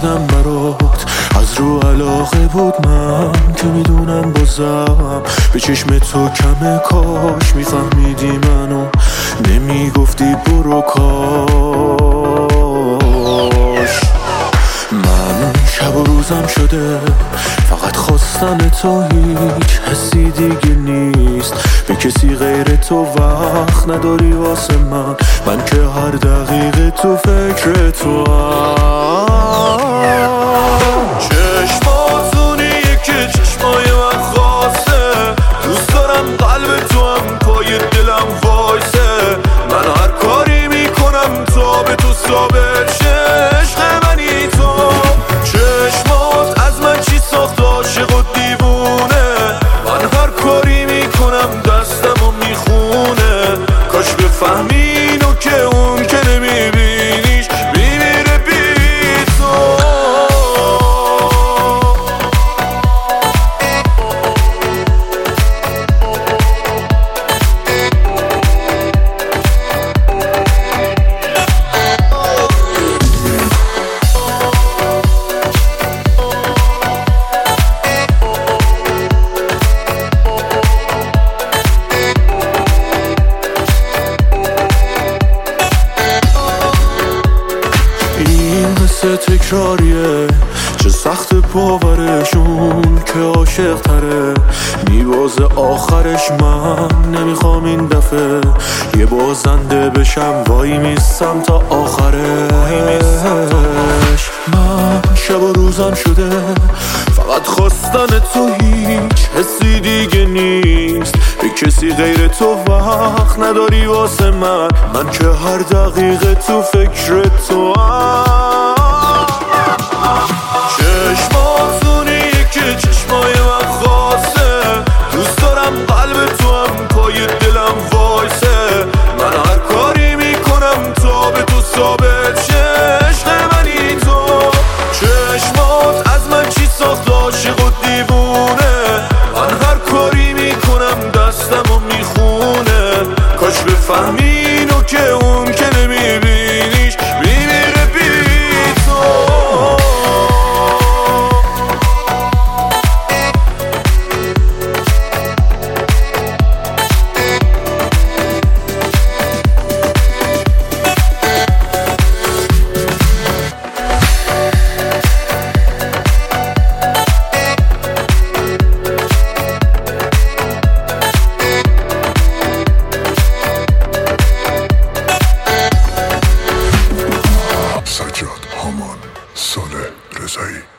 کردم برات از رو علاقه بود، من که میدونم بازم به چشم تو کمه. کاش میفهمیدی منو نمیگفتی برو. کاش من شب و روزم شده فقط خواستن تو، هیچ حسی دیگه نیست به کسی غیر تو. وقت نداری واسه من که هر دقیقه تو فکر تو چشماتونی که چشمای من خواسته، دوست دارم قلب تو هم پای دلم وایسه. من هر کاری میکنم تا به تو ثابت شه عشق منی تو. چشمات از من چی ساخت عاشق و دیوونه، من هر کاری میکنم دستمو میخونه. کاش بفهمی اینو که اون که نمیبینیش میمیره بی تو. این قصه تکراریه، چه سخت باورشون که عاشق تره. میبازه آخرش، من نمیخوام این دفعه یه بازنده بشم، وای میستم تا آخرش. من شب و روزم شده فقط خواستن تو، هیچ حسی دیگه نیست به کسی غیر تو. وقت نداری واسه من که هر دقیقه تو فکر تو چشماتونی که چشمای من خواسته، دوست دارم قلب تو هم پای دلم وایسه. من هر کاری میکنم تا به تو ثابت شه عشق منی تو. چشمات از من چی ساخت عاشق و دیوونه، من هر کاری میکنم دستمو میخونه. کاش بفهمی اینو که اون که نمیبینیش میمیره بی تو. سجاد هامان، صالح رضایی.